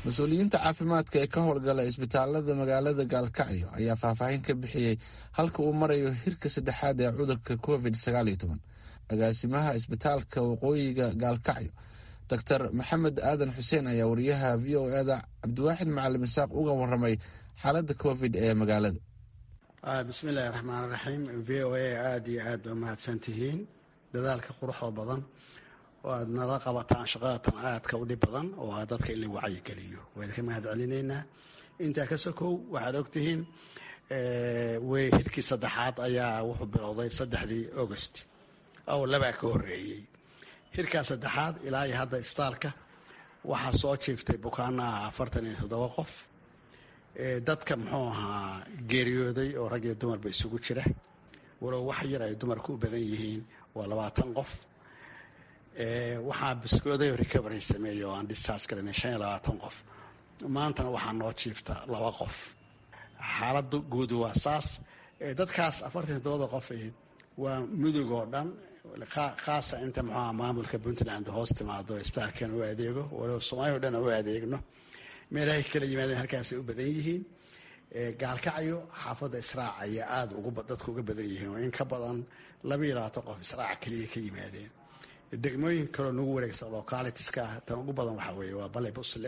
mas-uuliyiinta caafimaadka ee ka howlgala isbitaalada magaalada gaalkacyo ayaa faahfaahin ka bixiyey halka uu marayo hirka saddexaad ee cudurka covid-19. agaasimaha isbitaalka waqooyiga gaalkacyo doctor maxamed aadan xuseen ayaa wariyaha v o eda cabdiwaaxid macalin isaaq uga waramay xaalada covid ee magaalada. bismillahi raxmaan raxiim. v o a aada iyo aad ba mahadsan tihiin dadaalka quruxda badan oo aad nala qabataan shaqadatan aadka u dhib badan oo ah dadka in la wacyigeliyo waan ka mahad celinaynaa. intaa ka sokow waxaad ogtihiin hirkii saddexaad ayaa wuxuu bilowday 3 August oo laba ka horeeyay. hirkaa saddexaad ilaa iyo hadda isbitaalka waxaa soo jiiftay bukaanaha 47 qof. dadka muxuu ahaa geeriyooday oo rag iyo dumarba isugu jira, walow wax yar ay dumarku u badan yihiin, waa 20 qof. waxaa biskooday recovery sameeyay oo aan discharge galinay 25 qof. maantana waxaa noo jiifta 2 qof. xaaladdu guud waa saas. dadkaas 47 qof waa mudug oo dhan, khaasa inta muxuu maamulka Puntland hoos timaado isbitaalkan u adeego, walow Soomaaliya oo dhan u adeegno. meelahay kala yimaadeen halkaasay u badan yihiin. gaalkacyo xaafadda Israac ayaa aad dadku uga badan yihiin oo in ka badan 22 qof Israac kaliya ka yimaadeen. degmooyin kale nagu wareegsan localitiska tan ugu badan waxa weeye waa Balay Busle.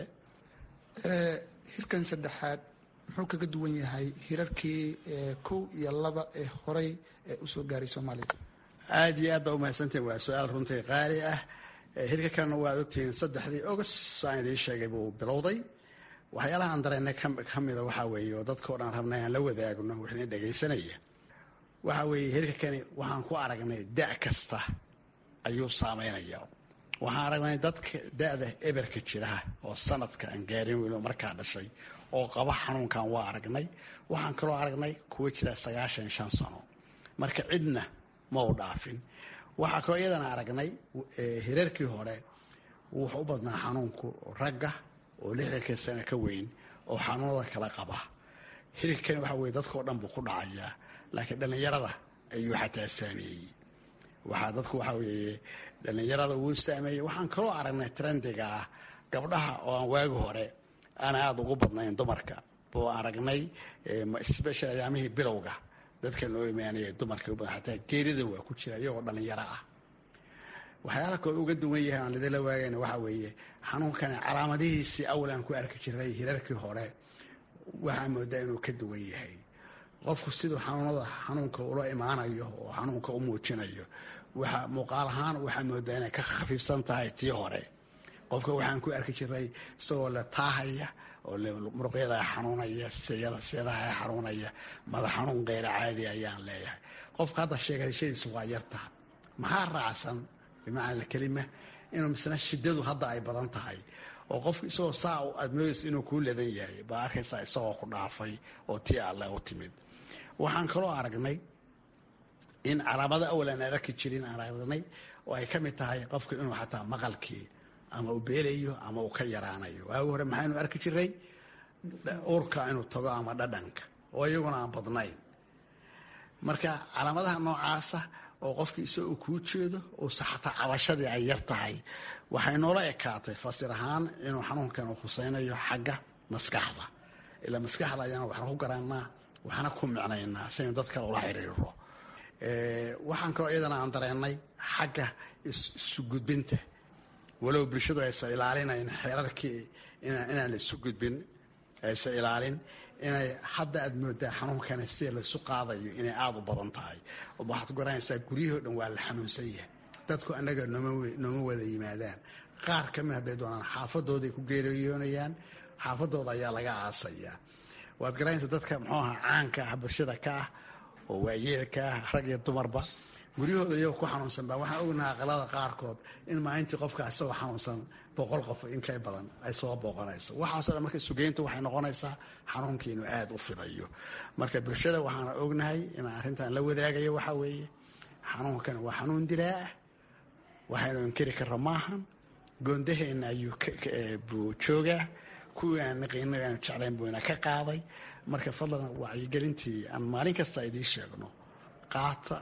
hirkan saddexaad muxuu kaga duwan yahay hirarkii 1 iyo 2 ee horey u soo gaaray Soomaaliya? aad iyo aad baa u mahadsantahay. waa su'aal runtii qaali ah. hirka kalena waad ogtihiin 3 August saan idiin sheegay buu bilowday. waxyaalaha aan dareennay ka mida waxaa weeye oo dadka oo dhan rabnay aan la wadaagno wixii dhagaysanaya. waxaa weeye hirka kani waxaan ku aragnay da' kasta ayuu saameynaya. waxaan aragnay dadka da'da eberka jira oo sanadka aan gaarin weyno markaa dhashay oo qaba xanuunkan waa aragnay. waxaan kaloo aragnay kuwa jira 95 sano, marka cidna ma u dhaafin. waxaa kaloo iyadana aragnay hirarkii hore wuxuu u badnaa xanuunku ragga oo 60 sano ka weyn oo xanuunada kala qaba. hirkan waxa weeye dadkoo dhan buu ku dhacayaa, laakiin dhalinyarada ayuu xataa saameeyey. waxaa dadku waxa weeye dhalinyarada uu saameeyey. waxaan kaloo aragnay trendiga ah gabdhaha oo aan waagi hore aan aad ugu badnayn dumarka buu aragnay, especially ayaamihii bilowga dadka loo imaanayay dumarka xataa geerida waa ku jira iyagoo dhalinyaro ah. waxyaalaha kale uga duwan yahay aan lidila waagayna waxa weeye xanuunkan calaamadihiisii awlan ku arki jiray hirarkii hore waxaa moodaa inuu ka duwan yahay. qofku siduu xanuunka ula imaanayo oo xanuunka u muujinayo waxa muuqaal ahaan waxaa moodaa inay ka khafiifsan tahay tii hore. qofka waxaan ku arki jiray isagoo la taahaya oo muruqyada xanuunaya, seedaha xanuunaya, madax xanuun qeyr caadi ayaan leeyahay. qofka hadda sheegashadiisu waa yartahay. maxaa raacsan bimacna kelima inuu misna shiddadu hadda ay badan tahay oo qofku isagoo saa aad moodaysa inuu kuu ladan yahay baa arkaysaa isagoo ku dhaafay oo tii alle u timid. waxaan kaloo aragnay in calaamada awlan aan arki jirin aan aragnay oo ay ka mid tahay qofku inuu xataa maqalkii ama uu beelayo ama uu ka yaraanayo. waagi hore maxaynu arki jiray urka inuu tago ama dhadhanka oo iyaguna aan badnayn. marka calaamadaha noocaasa oo qofkii isagoo kuu jeedo oo saxata cabashadii ay yar tahay waxay noola ekaatay fasir ahaan inuu xanuunkan uu khusaynayo xagga maskaxda. ilaa maskaxda ayaana waxna ku garanaa waxna ku micnaynaa si aynu dad kale ula xiriiro. waxaan kaloo iyadana aan dareennay xagga isu gudbinta, walow bulshadu aysan ilaalinayn xeerarkii inaan la isu gudbin, aysan ilaalin inay hadda aad moodaa xanuunkana si la isu qaadayo inay aada u badan tahay. waxaad garanaysaa guryahoo dhan waa la xanuunsan yahay. dadku annaga nooma wada yimaadaan. qaar ka mid hadday doonaan xaafadooday ku geeriyoonayaan, xaafadooda ayaa laga aasayaa. waad garanaysaa dadka muxuu ahaa caanka ah bulshada ka ah oo waayeelka ah rag iyo dumarba guryahooda iyagoo ku xanuunsan baa waxaan ognahay aqalada qaarkood in maalintii qofka isagoo xanuunsan 100 qof in ka badan ay soo booqanayso. waxaasoo dhan marka sugeyntu waxay noqonaysaa xanuunkii inuu aad u fidayo. marka bulshada waxaan ognahay in arrintan la wadaagayo waxa weeye xanuunkan waa xanuun dilaa ah, waxaynu inkiri karra maahan. goondaheenna ayuu buu joogaa. kuwii aan naqaynay aan jeclayn buu ina ka qaaday. marka fadlan wacyigelintii aan maalin kasta idiin sheegno qaata.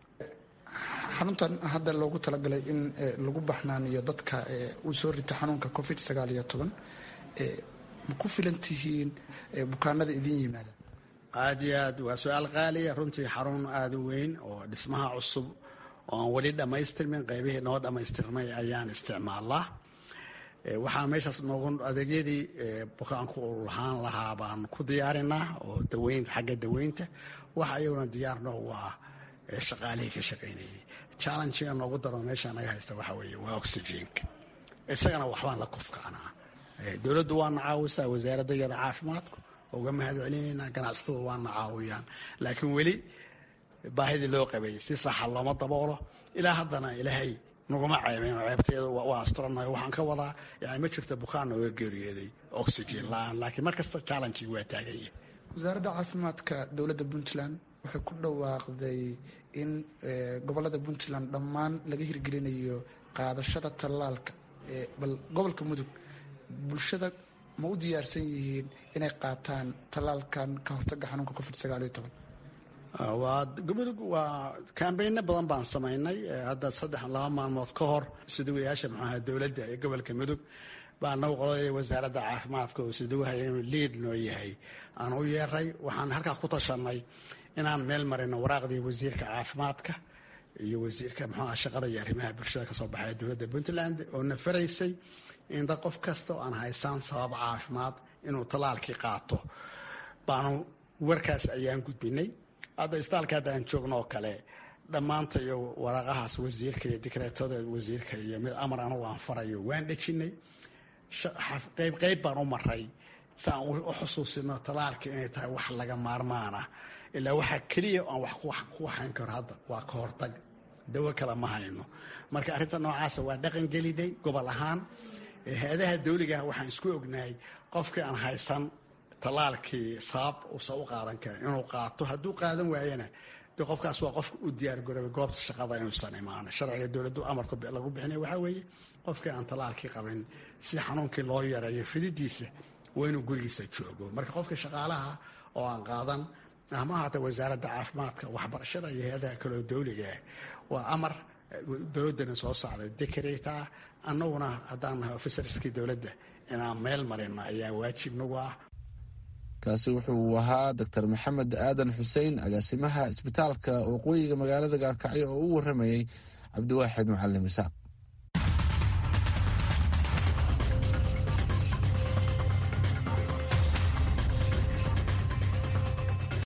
xaruntan hadda loogu talagalay in lagu baxnaaniyo dadka uu soo rito xanuunka COVID-19 ma ku filan tihiin bukaanada idin yimaada? aad iyo aad waa su-aal qaaliya runtii. xarun aada u weyn oo dhismaha cusub oo aan weli dhammaystirmin, qaybihii noo dhammaystirmay ayaan isticmaalnaa. waxaa meeshaas noogu adeegyadii bukaanku u lahaan lahaa baan ku diyaarinaa oo daweynta, xagga daweynta waxa ayaguna diyaar noogu ah shaqaalihii ka shaqaynayay. challengega noogu daro meesha naga haysta waxa weeye waa oxygenka, isagana waxbaan la kufkaanaa. dowladdu waana caawisaa, wasaaradda iyada caafimaadku uga mahad celinaynaa, ganacsatada waana caawiyaan, laakiin weli baahidii loo qabeeyey si saxa looma daboolo. ilaa haddana ilaahay naguma ceebeen, ceebteeda waa asturanayo. waxaan ka wadaa yani ma jirto bukaan nooga geeriyooday oxygen la-aan, laakiin mar kasta challengegi waa taaganya. wasaaradda caafimaadka dowladda puntland waxay ku dhawaaqday in gobolada puntland dhammaan laga hirgelinayo qaadashada tallaalka. bal gobolka mudug bulshada ma u diyaarsan yihiin inay qaataan tallaalkan ka hortaga xanuunka covid-19? mudug waa kambayno badan baan samaynay. hadda 2 maalmood ka hor siduwayaasha maxaa dowladda ee gobolka mudug baa noo qolay wasaaradda caafimaadka oo siduwahay inuu liid noo yahay aan u yeeray. waxaan halkaa ku tashanay inaan meel marino waraaqdii wasiirka caafimaadka iyo wasiirka shaqada iyo arrimaha bulshada kasoo baxay dowladda puntland oo na faraysay in dad qof kasta oo aan haysan sabab caafimaad inuu tallaalkii qaato. baanu warkaas ayaan gudbinay. hadda istaalka hadda aan joogno oo kale dhammaanta iyo waraaqahaas wasiirka iyo dikreetada wasiirka iyo mid amar anagu aan farayo waan dhejinay. qayb baan u maray si aan u xusuusino tallaalka inay tahay wax laga maarmaana. ilaa waxaa keliya aan wax ku hayn karo hadda waa ka hortag, dawo kale ma hayno. marka arrinta noocaasa waa dhaqan gelinay gobol ahaan. hay-adaha dawliga waxaan isku ognahay qofkii aan haysan tallaalkii sabab uusan u qaadan karin inuu qaato. hadduu qaadan waayana de qofkaas waa qofka u diyaar garoobay goobta shaqada inuusan imaan. sharciga dowladdu amarka lagu bixinay waxaa weeye qofkii aan tallaalkii qabin si xanuunkii loo yareeyo fididiisa waa inuu gurigiisa joogo. marka qofka shaqaalaha oo aan qaadan ama haata wasaaradda caafimaadka, waxbarashada iyo hay-adaha kaleo dawliga waa amar dowladdana soo socday decreet ah. annaguna haddaan nahay officerskii dowladda inaan meel marino ayaa waajib nagu ah. kaasi wuxuu ahaa Dr. Maxamed Aadan Xuseen, agaasimaha isbitaalka waqooyiga magaalada Gaalkacyo oo u waramayay Cabdiwaaxid Macalin Isaaq.